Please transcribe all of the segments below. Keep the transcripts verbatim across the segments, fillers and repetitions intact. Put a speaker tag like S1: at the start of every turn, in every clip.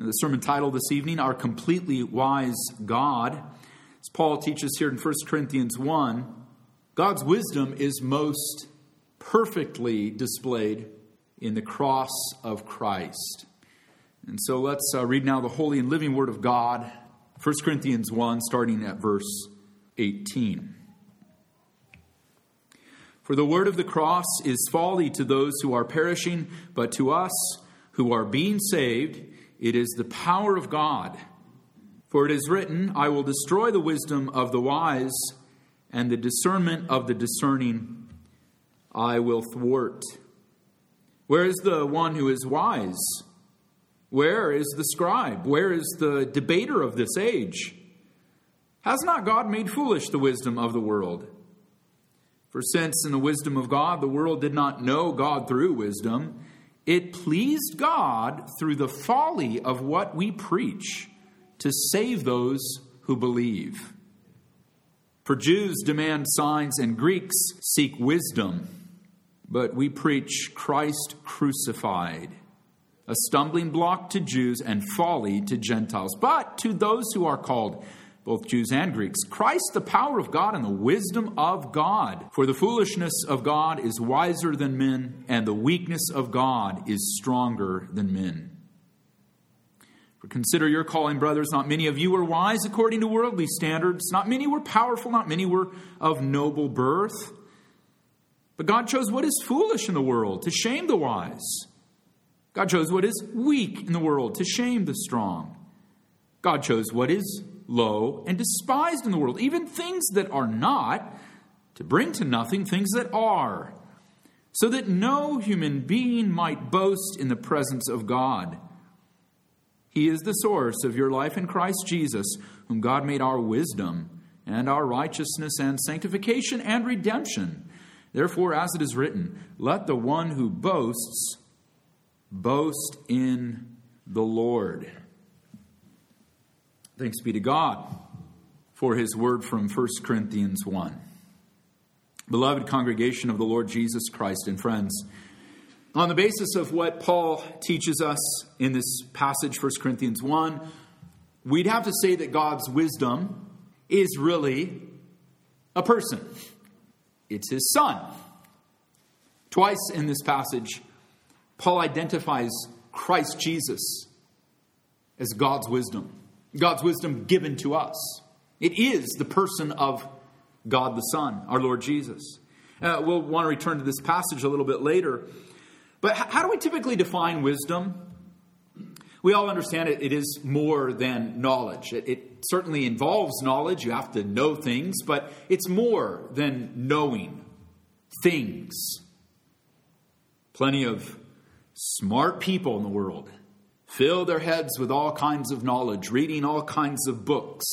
S1: The sermon title this evening, Our Completely Wise God. As Paul teaches here in First Corinthians one, God's wisdom is most perfectly displayed in the cross of Christ. And so let's uh, read now the holy and living word of God, First Corinthians one, starting at verse eighteen. For the word of the cross is folly to those who are perishing, but to us who are being saved, it is the power of God. For it is written, I will destroy the wisdom of the wise, and the discernment of the discerning I will thwart. Where is the one who is wise? Where is the scribe? Where is the debater of this age? Has not God made foolish the wisdom of the world? For since in the wisdom of God the world did not know God through wisdom, it pleased God through the folly of what we preach to save those who believe. For Jews demand signs and Greeks seek wisdom, but we preach Christ crucified, a stumbling block to Jews and folly to Gentiles. But to those who are called, both Jews and Greeks, Christ the power of God and the wisdom of God. For the foolishness of God is wiser than men, and the weakness of God is stronger than men. For consider your calling, brothers, not many of you were wise according to worldly standards. Not many were powerful, not many were of noble birth. But God chose what is foolish in the world to shame the wise. God chose what is weak in the world to shame the strong. God chose what is low and despised in the world, even things that are not, to bring to nothing things that are, so that no human being might boast in the presence of God. He is the source of your life in Christ Jesus, whom God made our wisdom and our righteousness and sanctification and redemption. Therefore, as it is written, let the one who boasts boast in the Lord. Thanks be to God for his word from First Corinthians one. Beloved congregation of the Lord Jesus Christ and friends, on the basis of what Paul teaches us in this passage, First Corinthians one, we'd have to say that God's wisdom is really a person. It's his Son. Twice in this passage, Paul identifies Christ Jesus as God's wisdom. God's wisdom given to us. It is the person of God the Son, our Lord Jesus. Uh, we'll want to return to this passage a little bit later. But how do we typically define wisdom? We all understand it. It is more than knowledge. It, it certainly involves knowledge. You have to know things, but it's more than knowing things. Plenty of smart people in the world fill their heads with all kinds of knowledge, reading all kinds of books.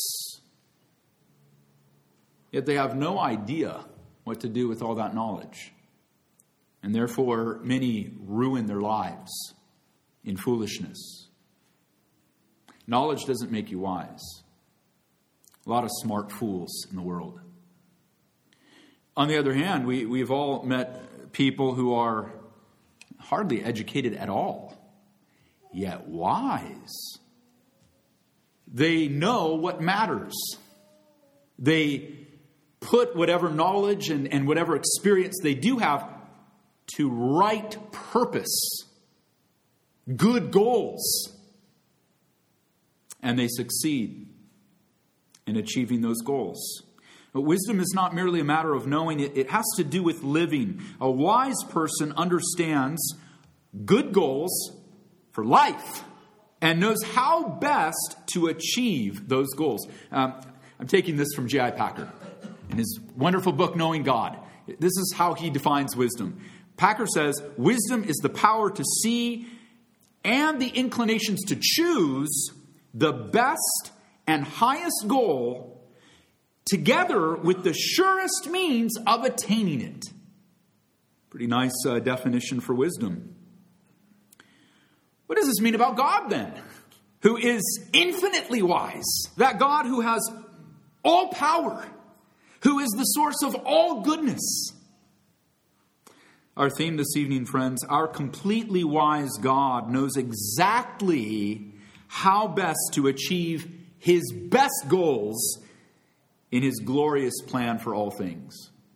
S1: Yet they have no idea what to do with all that knowledge. And therefore, many ruin their lives in foolishness. Knowledge doesn't make you wise. A lot of smart fools in the world. On the other hand, we, we've all met people who are hardly educated at all, yet wise. They know what matters. They put whatever knowledge and, and whatever experience they do have to right purpose, good goals. And they succeed in achieving those goals. But wisdom is not merely a matter of knowing. It, it has to do with living. A wise person understands good goals for life and knows how best to achieve those goals. Um, I'm taking this from J I Packer in his wonderful book, Knowing God. This is how he defines wisdom. Packer says, wisdom is the power to see and the inclinations to choose the best and highest goal together with the surest means of attaining it. Pretty nice uh, definition for wisdom. What does this mean about God then? Who is infinitely wise. That God who has all power. Who is the source of all goodness. Our theme this evening, friends, our completely wise God knows exactly how best to achieve his best goals in his glorious plan for all things.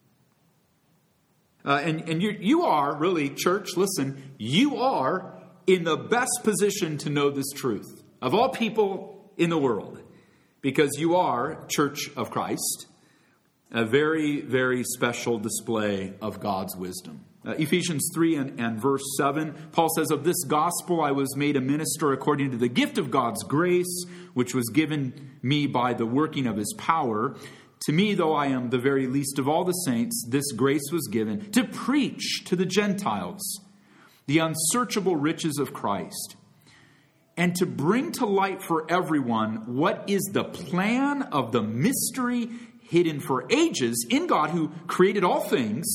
S1: Uh, and and you, you are, really, church, listen, you are in the best position to know this truth of all people in the world, because you are, Church of Christ, a very, very special display of God's wisdom. Uh, Ephesians three and, and verse seven, Paul says, "Of this gospel I was made a minister according to the gift of God's grace, which was given me by the working of his power. To me, though I am the very least of all the saints, this grace was given to preach to the Gentiles the unsearchable riches of Christ, and to bring to light for everyone what is the plan of the mystery hidden for ages in God who created all things,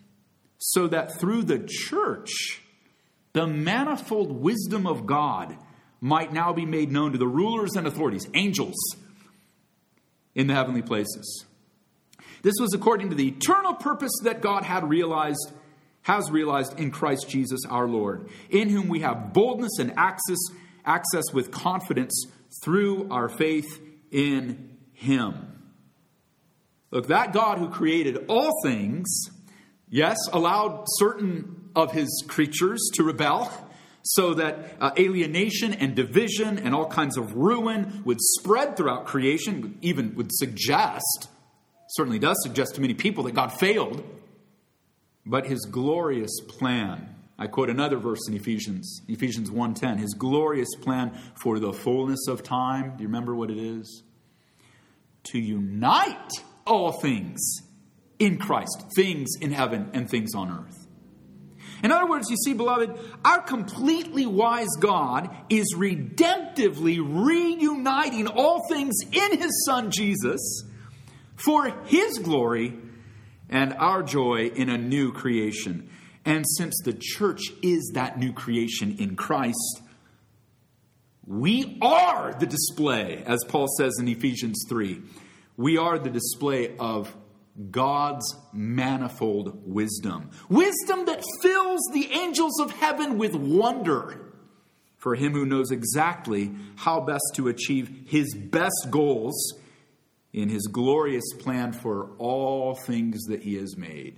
S1: so that through the church, the manifold wisdom of God might now be made known to the rulers and authorities, angels, in the heavenly places. This was according to the eternal purpose that God had realized, has realized in Christ Jesus our Lord, in whom we have boldness and access, access with confidence through our faith in him." Look, that God who created all things, yes, allowed certain of his creatures to rebel, so that uh, alienation and division and all kinds of ruin would spread throughout creation, even would suggest, certainly does suggest to many people, that God failed. But his glorious plan, I quote another verse in Ephesians, Ephesians one ten, his glorious plan for the fullness of time, do you remember what it is? To unite all things in Christ, things in heaven and things on earth. In other words, you see, beloved, our completely wise God is redemptively reuniting all things in his Son Jesus for his glory and our joy in a new creation. And since the church is that new creation in Christ, we are the display, as Paul says in Ephesians three, we are the display of God's manifold wisdom. Wisdom that fills the angels of heaven with wonder for him who knows exactly how best to achieve his best goals in his glorious plan for all things that he has made.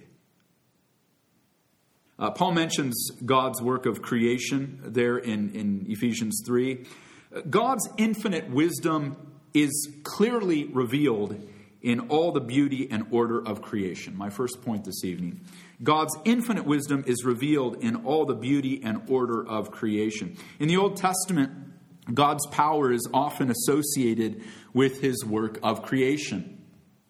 S1: Uh, Paul mentions God's work of creation there in, in Ephesians three. God's infinite wisdom is clearly revealed in all the beauty and order of creation. My first point this evening. God's infinite wisdom is revealed in all the beauty and order of creation. In the Old Testament, God's power is often associated with his work of creation.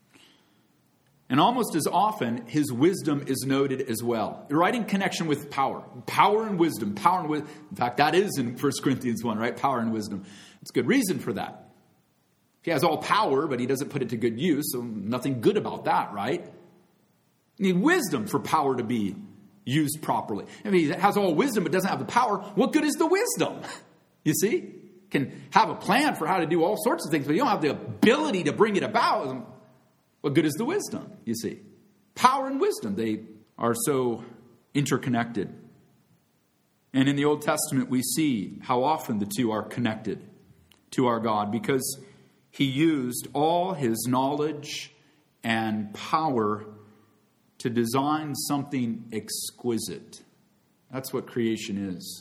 S1: And almost as often, his wisdom is noted as well. Right in connection with power. Power and wisdom. Power and wisdom. In fact, that is in First Corinthians one, right? Power and wisdom. It's good reason for that. He has all power, but he doesn't put it to good use, so nothing good about that, right? You need wisdom for power to be used properly. I mean, he has all wisdom, but doesn't have the power. What good is the wisdom? You see? Can have a plan for how to do all sorts of things, but you don't have the ability to bring it about. What good is the wisdom, you see? Power and wisdom, they are so interconnected. And in the Old Testament, we see how often the two are connected to our God, because he used all his knowledge and power to design something exquisite. That's what creation is.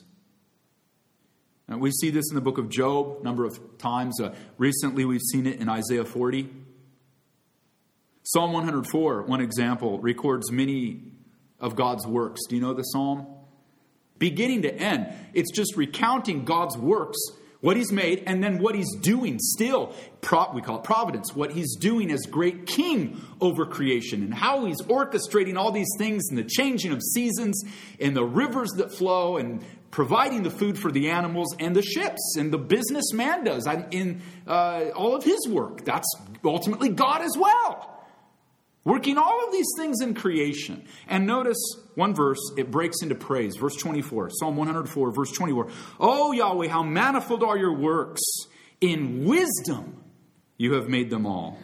S1: And we see this in the book of Job a number of times. Uh, recently, we've seen it in Isaiah forty. Psalm one hundred four, one example, records many of God's works. Do you know the psalm? Beginning to end, it's just recounting God's works, what he's made, and then what he's doing still. Pro- we call it providence. What he's doing as great king over creation, and how he's orchestrating all these things, and the changing of seasons, and the rivers that flow, and providing the food for the animals and the ships, and the business man does in uh, all of his work. That's ultimately God as well. Working all of these things in creation. And notice one verse, it breaks into praise. Verse twenty-four, Psalm one hundred four, verse twenty-four. Oh, Yahweh, how manifold are your works. In wisdom you have made them all.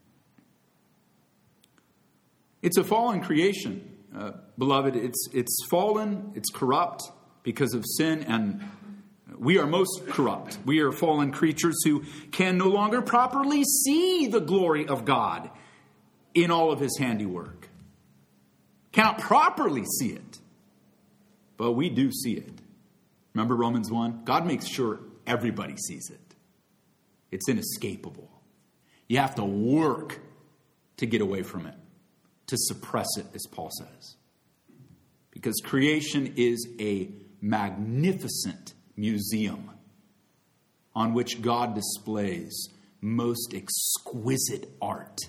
S1: It's a fallen creation, uh, beloved. It's, it's fallen, it's corrupt because of sin, and We are most corrupt. We are fallen creatures who can no longer properly see the glory of God in all of his handiwork. Cannot properly see it. But we do see it. Remember Romans one? God makes sure everybody sees it. It's inescapable. You have to work to get away from it, to suppress it, as Paul says. Because creation is a magnificent museum on which God displays most exquisite art.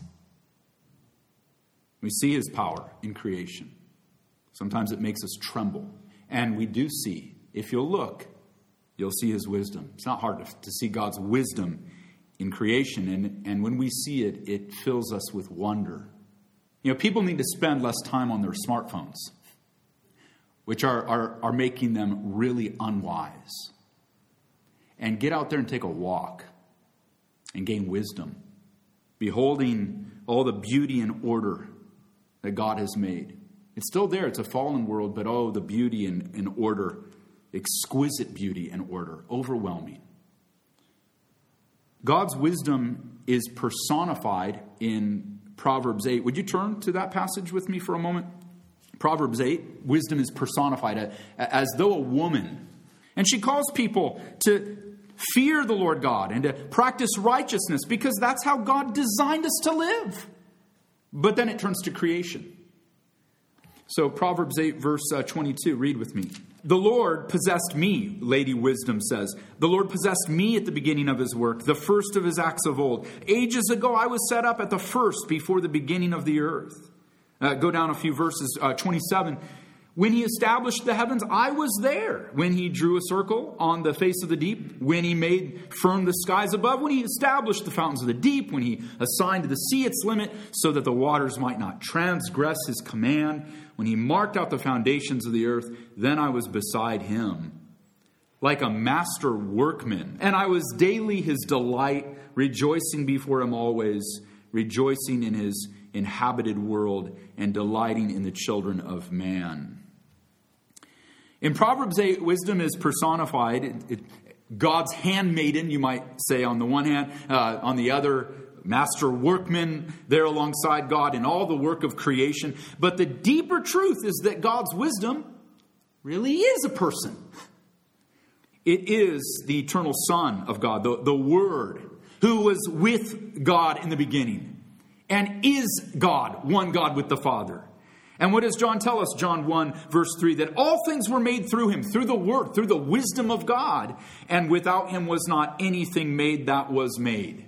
S1: We see his power in creation. Sometimes it makes us tremble. And we do see, if you'll look, you'll see his wisdom. It's not hard to, to see God's wisdom in creation. And, and when we see it, it fills us with wonder. You know, people need to spend less time on their smartphones, which are, are, are making them really unwise. And get out there and take a walk and gain wisdom, beholding all the beauty and order that God has made. It's still there. It's a fallen world, but oh, the beauty and, and order, exquisite beauty and order, overwhelming. God's wisdom is personified in Proverbs eight. Would you turn to that passage with me for a moment? Proverbs eight, wisdom is personified as though a woman. And she calls people to fear the Lord God and to practice righteousness because that's how God designed us to live. But then it turns to creation. So Proverbs eight, verse twenty-two, read with me. The Lord possessed me, Lady Wisdom says. The Lord possessed me at the beginning of his work, the first of his acts of old. Ages ago I was set up at the first, before the beginning of the earth. Uh, go down a few verses, uh, twenty-seven. When he established the heavens, I was there. When he drew a circle on the face of the deep, when he made firm the skies above, when he established the fountains of the deep, when he assigned to the sea its limit so that the waters might not transgress his command, when he marked out the foundations of the earth, then I was beside him like a master workman. And I was daily his delight, rejoicing before him always, rejoicing in his inhabited world and delighting in the children of man. In Proverbs eight, wisdom is personified. It, it, God's handmaiden, you might say, on the one hand. Uh, on the other, master workman there alongside God in all the work of creation. But the deeper truth is that God's wisdom really is a person. It is the eternal Son of God, the, the Word, who was with God in the beginning and is God, one God with the Father. And what does John tell us? John one, verse three, that all things were made through him, through the word, through the wisdom of God. And without him was not anything made that was made.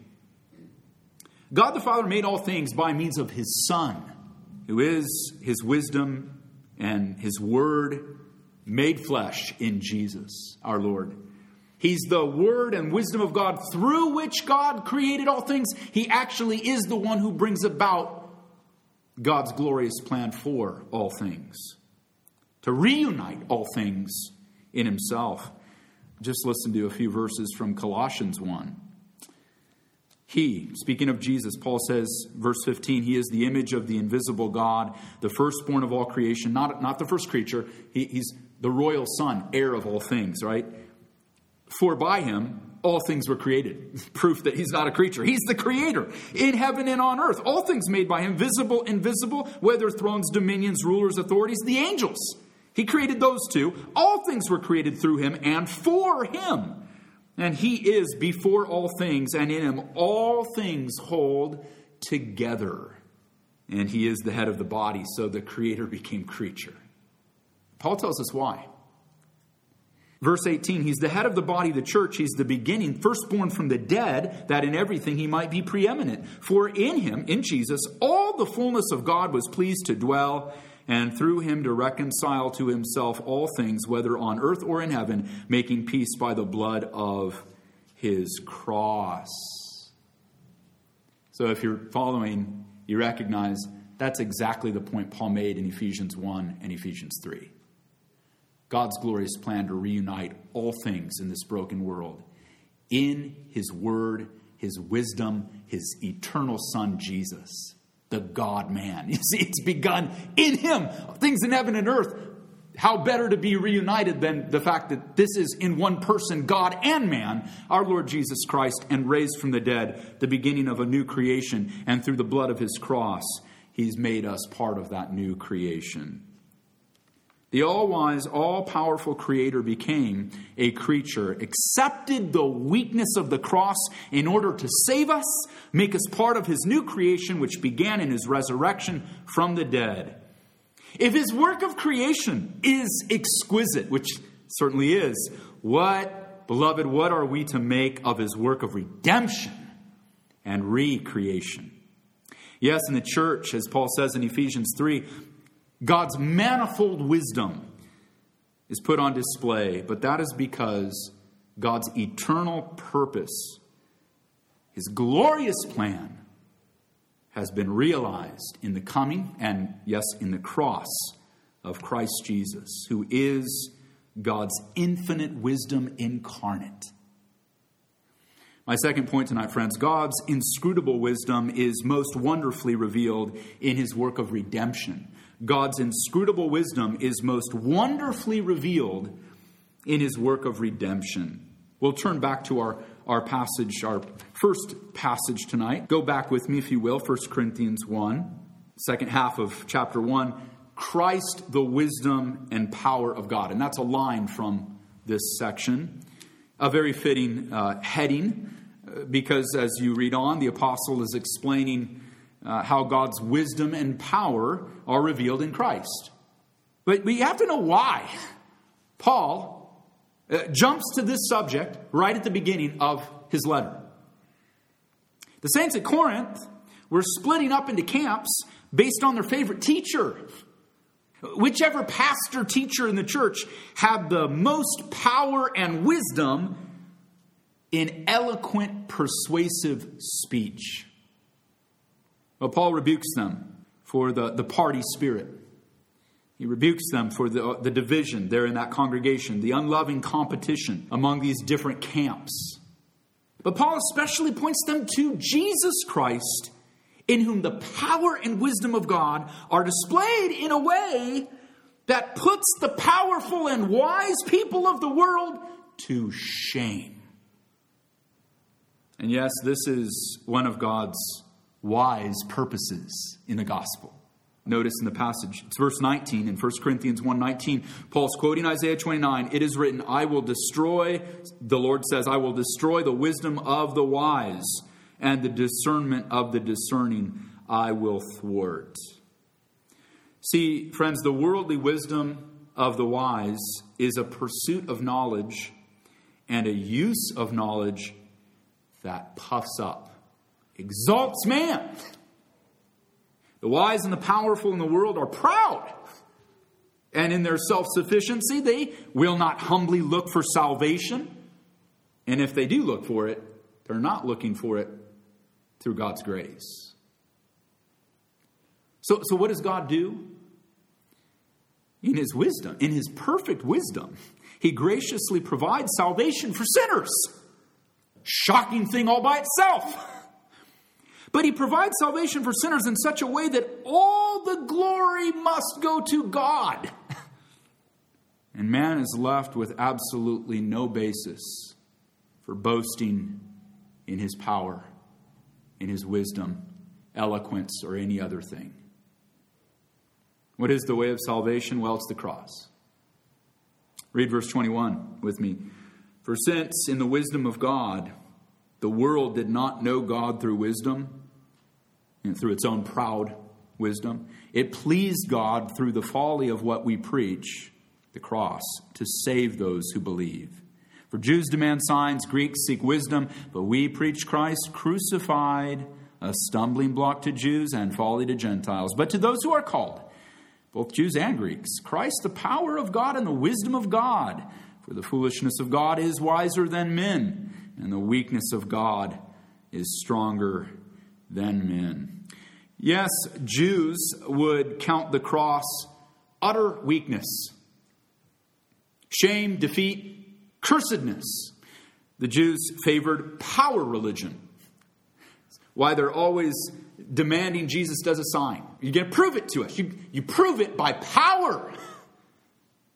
S1: God the Father made all things by means of his Son, who is his wisdom and his word made flesh in Jesus, our Lord. He's the word and wisdom of God through which God created all things. He actually is the one who brings about God's glorious plan for all things, to reunite all things in himself. Just listen to a few verses from Colossians one. He, speaking of Jesus, Paul says, verse fifteen, he is the image of the invisible God, the firstborn of all creation, not, not the first creature. He, he's the royal son, heir of all things, right? For by him, all things were created. Proof that he's not a creature. He's the creator in heaven and on earth. All things made by him, visible, invisible, whether thrones, dominions, rulers, authorities, the angels. He created those two. All things were created through him and for him. And he is before all things, and in him all things hold together. And he is the head of the body, so the creator became creature. Paul tells us why. Verse eighteen, he's the head of the body, the church. He's the beginning, firstborn from the dead, that in everything he might be preeminent. For in him, in Jesus, all the fullness of God was pleased to dwell, and through him to reconcile to himself all things, whether on earth or in heaven, making peace by the blood of his cross. So if you're following, you recognize that's exactly the point Paul made in Ephesians one and Ephesians three. God's glorious plan to reunite all things in this broken world in his word, his wisdom, his eternal Son, Jesus, the God-man. You see, it's begun in him. Things in heaven and earth how better to be reunited than the fact that this is in one person, God and man, our Lord Jesus Christ, and raised from the dead, the beginning of a new creation. And through the blood of his cross, he's made us part of that new creation. The all-wise, all-powerful Creator became a creature, accepted the weakness of the cross in order to save us, make us part of his new creation, which began in his resurrection from the dead. If his work of creation is exquisite, which certainly is, what, beloved, what are we to make of his work of redemption and recreation? Yes, in the church, as Paul says in Ephesians three, God's manifold wisdom is put on display, but that is because God's eternal purpose, his glorious plan, has been realized in the coming and, yes, in the cross of Christ Jesus, who is God's infinite wisdom incarnate. My second point tonight, friends, God's inscrutable wisdom is most wonderfully revealed in his work of redemption. God's inscrutable wisdom is most wonderfully revealed in his work of redemption. We'll turn back to our, our passage, our first passage tonight. Go back with me, if you will, First Corinthians one, second half of chapter one. Christ, the wisdom and power of God. And that's a line from this section. A very fitting uh, heading, because as you read on, the apostle is explaining Uh, how God's wisdom and power are revealed in Christ. But, but you have to know why Paul uh, jumps to this subject right at the beginning of his letter. The saints at Corinth were splitting up into camps based on their favorite teacher. Whichever pastor teacher in the church had the most power and wisdom in eloquent, persuasive speech. Well, Paul rebukes them for the, the party spirit. He rebukes them for the, the division there in that congregation, the unloving competition among these different camps. But Paul especially points them to Jesus Christ, in whom the power and wisdom of God are displayed in a way that puts the powerful and wise people of the world to shame. And yes, this is one of God's wise purposes in the gospel. Notice in the passage, it's verse nineteen in First Corinthians one nineteen. Paul's quoting Isaiah twenty-nine. It is written, I will destroy, the Lord says, I will destroy the wisdom of the wise, and the discernment of the discerning I will thwart. See, friends, the worldly wisdom of the wise is a pursuit of knowledge and a use of knowledge that puffs up, exalts man. The wise and the powerful in the world are proud. And in their self-sufficiency, they will not humbly look for salvation. And if they do look for it, they're not looking for it through God's grace. So, so what does God do? In his wisdom, in his perfect wisdom, he graciously provides salvation for sinners. Shocking thing all by itself. But he provides salvation for sinners in such a way that all the glory must go to God. And man is left with absolutely no basis for boasting in his power, in his wisdom, eloquence, or any other thing. What is the way of salvation? Well, it's the cross. Read verse twenty-one with me. For since in the wisdom of God, the world did not know God through wisdom, and through its own proud wisdom, it pleased God through the folly of what we preach, the cross, to save those who believe. For Jews demand signs, Greeks seek wisdom, but we preach Christ crucified, a stumbling block to Jews and folly to Gentiles. But to those who are called, both Jews and Greeks, Christ the power of God and the wisdom of God. For the foolishness of God is wiser than men, and the weakness of God is stronger than men. Yes, Jews would count the cross utter weakness, shame, defeat, cursedness. The Jews favored power religion. Why they're always demanding Jesus does a sign. You're going to prove it to us. You, you prove it by power.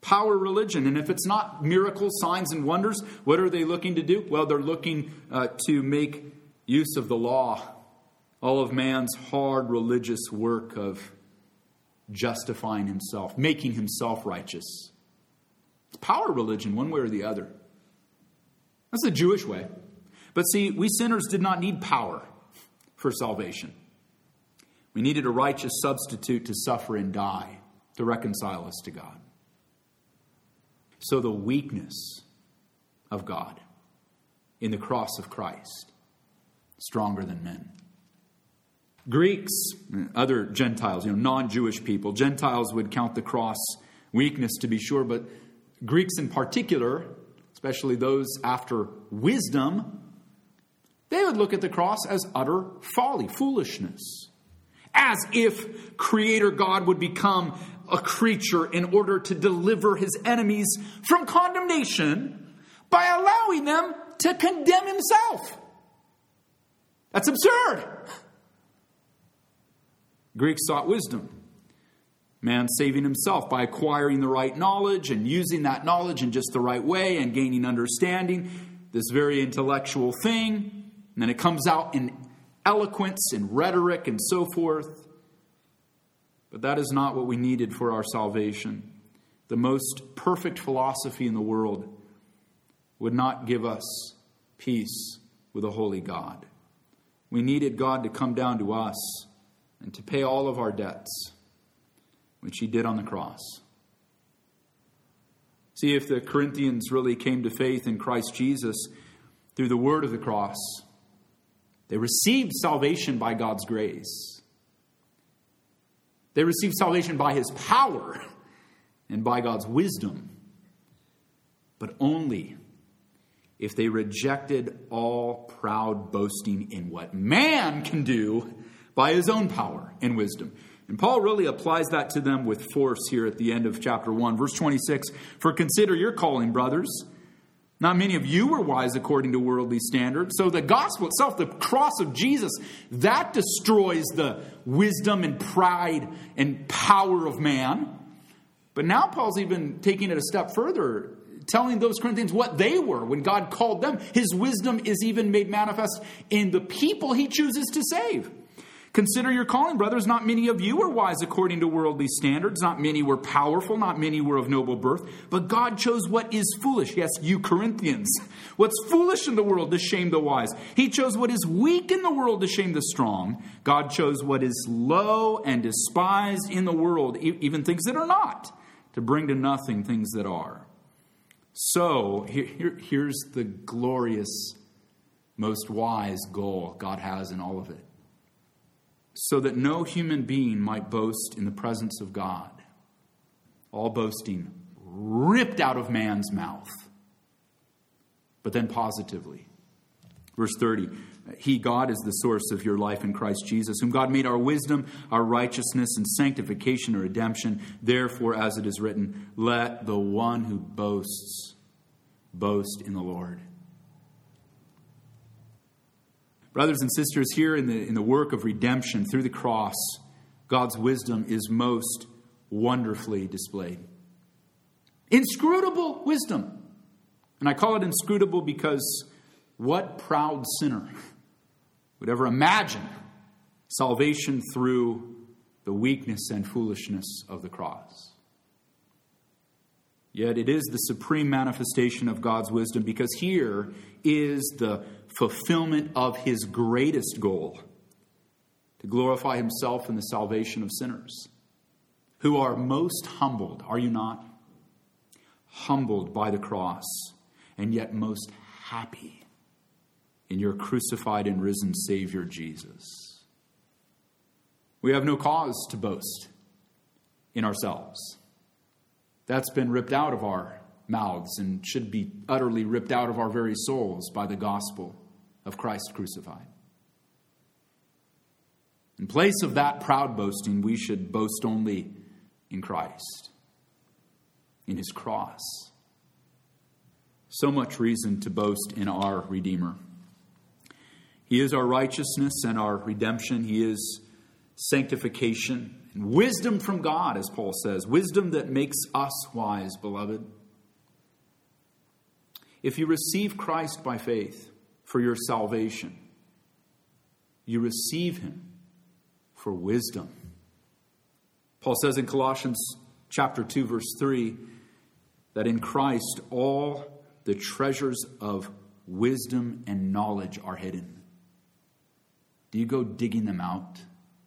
S1: Power religion. And if it's not miracles, signs, and wonders, what are they looking to do? Well, they're looking uh, to make use of the law. All of man's hard religious work of justifying himself, making himself righteous. It's power religion, one way or the other. That's the Jewish way. But see, we sinners did not need power for salvation. We needed a righteous substitute to suffer and die to reconcile us to God. So the weakness of God in the cross of Christ, stronger than men. Greeks, other Gentiles, you know, non-Jewish people, Gentiles would count the cross weakness to be sure, but Greeks in particular, especially those after wisdom, they would look at the cross as utter folly, foolishness. As if Creator God would become a creature in order to deliver his enemies from condemnation by allowing them to condemn himself. That's absurd. Greeks sought wisdom. Man saving himself by acquiring the right knowledge and using that knowledge in just the right way and gaining understanding, this very intellectual thing. And then it comes out in eloquence and rhetoric and so forth. But that is not what we needed for our salvation. The most perfect philosophy in the world would not give us peace with a holy God. We needed God to come down to us and to pay all of our debts, which he did on the cross. See, if the Corinthians really came to faith in Christ Jesus through the word of the cross, they received salvation by God's grace. They received salvation by his power and by God's wisdom, but only if they rejected all proud boasting in what man can do by his own power and wisdom. And Paul really applies that to them with force here at the end of chapter one, verse twenty-six. For consider your calling, brothers. Not many of you were wise according to worldly standards. So the gospel itself, the cross of Jesus, that destroys the wisdom and pride and power of man. But now Paul's even taking it a step further, telling those Corinthians what they were when God called them. His wisdom is even made manifest in the people he chooses to save. Consider your calling, brothers. Not many of you were wise according to worldly standards. Not many were powerful. Not many were of noble birth. But God chose what is foolish. Yes, you Corinthians. What's foolish in the world to shame the wise. He chose what is weak in the world to shame the strong. God chose what is low and despised in the world, even things that are not, to bring to nothing things that are. So, here, here, here's the glorious, most wise goal God has in all of it. So that no human being might boast in the presence of God. All boasting ripped out of man's mouth. But then positively. Verse thirty, he, God, is the source of your life in Christ Jesus, whom God made our wisdom, our righteousness, and sanctification and redemption. Therefore, as it is written, let the one who boasts boast in the Lord. Brothers and sisters, here in the, in the work of redemption through the cross, God's wisdom is most wonderfully displayed. Inscrutable wisdom. And I call it inscrutable because what proud sinner would ever imagine salvation through the weakness and foolishness of the cross? Yet it is the supreme manifestation of God's wisdom, because here is the fulfillment of his greatest goal, to glorify himself in the salvation of sinners who are most humbled, are you not? Humbled by the cross, and yet most happy in your crucified and risen Savior Jesus. We have no cause to boast in ourselves. That's been ripped out of our mouths and should be utterly ripped out of our very souls by the gospel of Christ crucified. In place of that proud boasting, we should boast only in Christ, in his cross. So much reason to boast in our Redeemer. He is our righteousness and our redemption. He is sanctification Wisdom from God, as Paul says. Wisdom that makes us wise, beloved. If you receive Christ by faith for your salvation, you receive him for wisdom. Paul says in Colossians chapter two, verse three, that in Christ all the treasures of wisdom and knowledge are hidden. Do you go digging them out?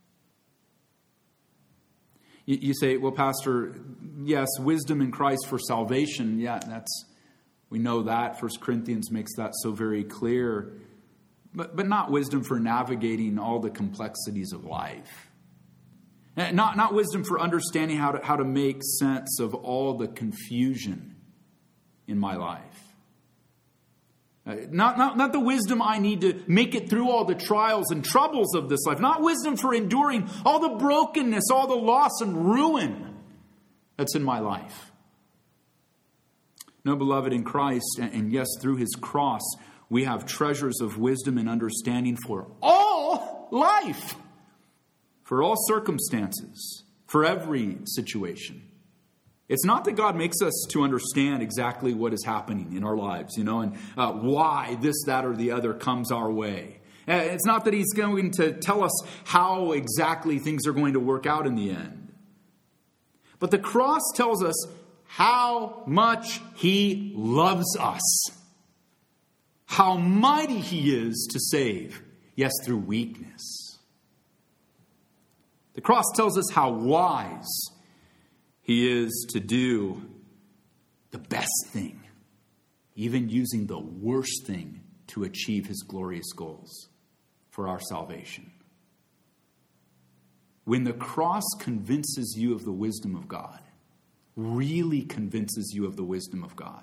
S1: You, you say, well, Pastor, yes, wisdom in Christ for salvation. Yeah, that's we know that. First Corinthians makes that so very clear. But, but not wisdom for navigating all the complexities of life. Not, not wisdom for understanding how to, how to make sense of all the confusion in my life. Uh, not, not, not the wisdom I need to make it through all the trials and troubles of this life. Not wisdom for enduring all the brokenness, all the loss and ruin that's in my life. No, beloved, in Christ, and, and yes, through his cross, we have treasures of wisdom and understanding for all life, for all circumstances, for every situation. It's not that God makes us to understand exactly what is happening in our lives, you know, and uh, why this, that, or the other comes our way. It's not that he's going to tell us how exactly things are going to work out in the end. But the cross tells us how much he loves us. How mighty he is to save, yes, through weakness. The cross tells us how wise he is to do the best thing, even using the worst thing to achieve his glorious goals for our salvation. When the cross convinces you of the wisdom of God, really convinces you of the wisdom of God,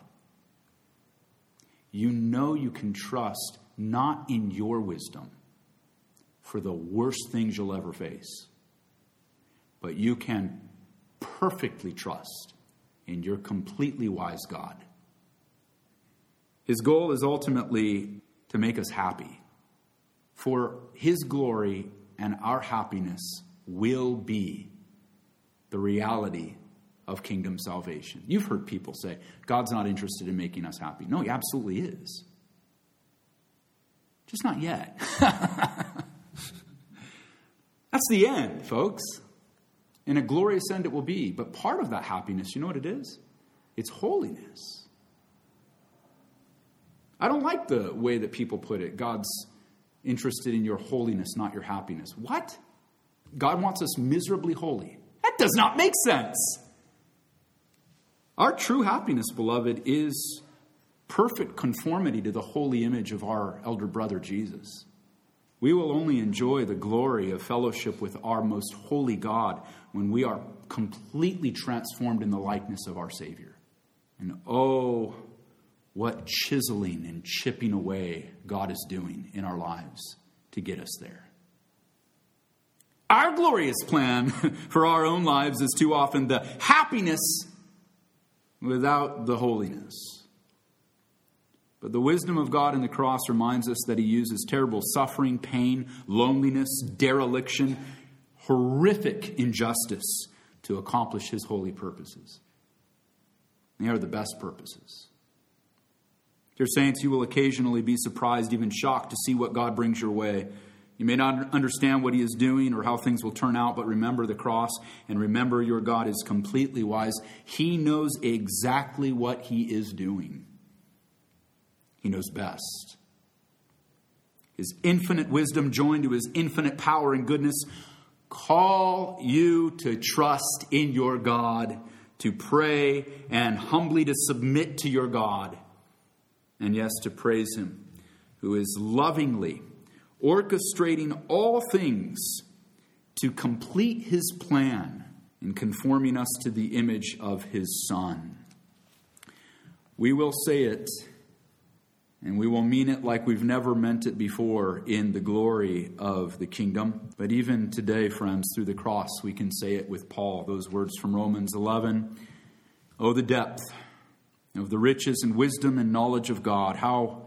S1: you know you can trust not in your wisdom for the worst things you'll ever face, but you can perfectly trust in your completely wise God. His goal is ultimately to make us happy. For his glory and our happiness will be the reality of kingdom salvation. You've heard people say, God's not interested in making us happy. No, he absolutely is. Just not yet. That's the end, folks. And a glorious end it will be. But part of that happiness, you know what it is? It's holiness. I don't like the way that people put it. God's interested in your holiness, not your happiness. What? God wants us miserably holy. That does not make sense. Our true happiness, beloved, is perfect conformity to the holy image of our elder brother, Jesus. We will only enjoy the glory of fellowship with our most holy God when we are completely transformed in the likeness of our Savior. And oh, what chiseling and chipping away God is doing in our lives to get us there. Our glorious plan for our own lives is too often the happiness without the holiness. But the wisdom of God in the cross reminds us that he uses terrible suffering, pain, loneliness, dereliction, horrific injustice to accomplish his holy purposes. They are the best purposes. Dear saints, you will occasionally be surprised, even shocked, to see what God brings your way. You may not understand what he is doing or how things will turn out, but remember the cross and remember your God is completely wise. He knows exactly what he is doing. He knows best. His infinite wisdom joined to his infinite power and goodness call you to trust in your God, to pray and humbly to submit to your God, and yes, to praise him, who is lovingly orchestrating all things to complete his plan in conforming us to the image of his Son. We will say it, and we will mean it like we've never meant it before in the glory of the kingdom. But even today, friends, through the cross, we can say it with Paul, those words from Romans eleven. Oh, the depth of the riches and wisdom and knowledge of God. How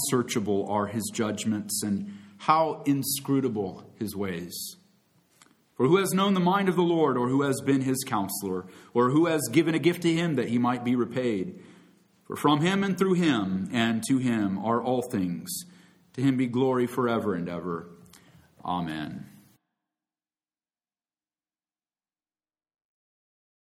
S1: unsearchable are his judgments and how inscrutable his ways. For who has known the mind of the Lord, or who has been his counselor, or who has given a gift to him that he might be repaid? For from him and through him and to him are all things. To him be glory forever and ever. Amen.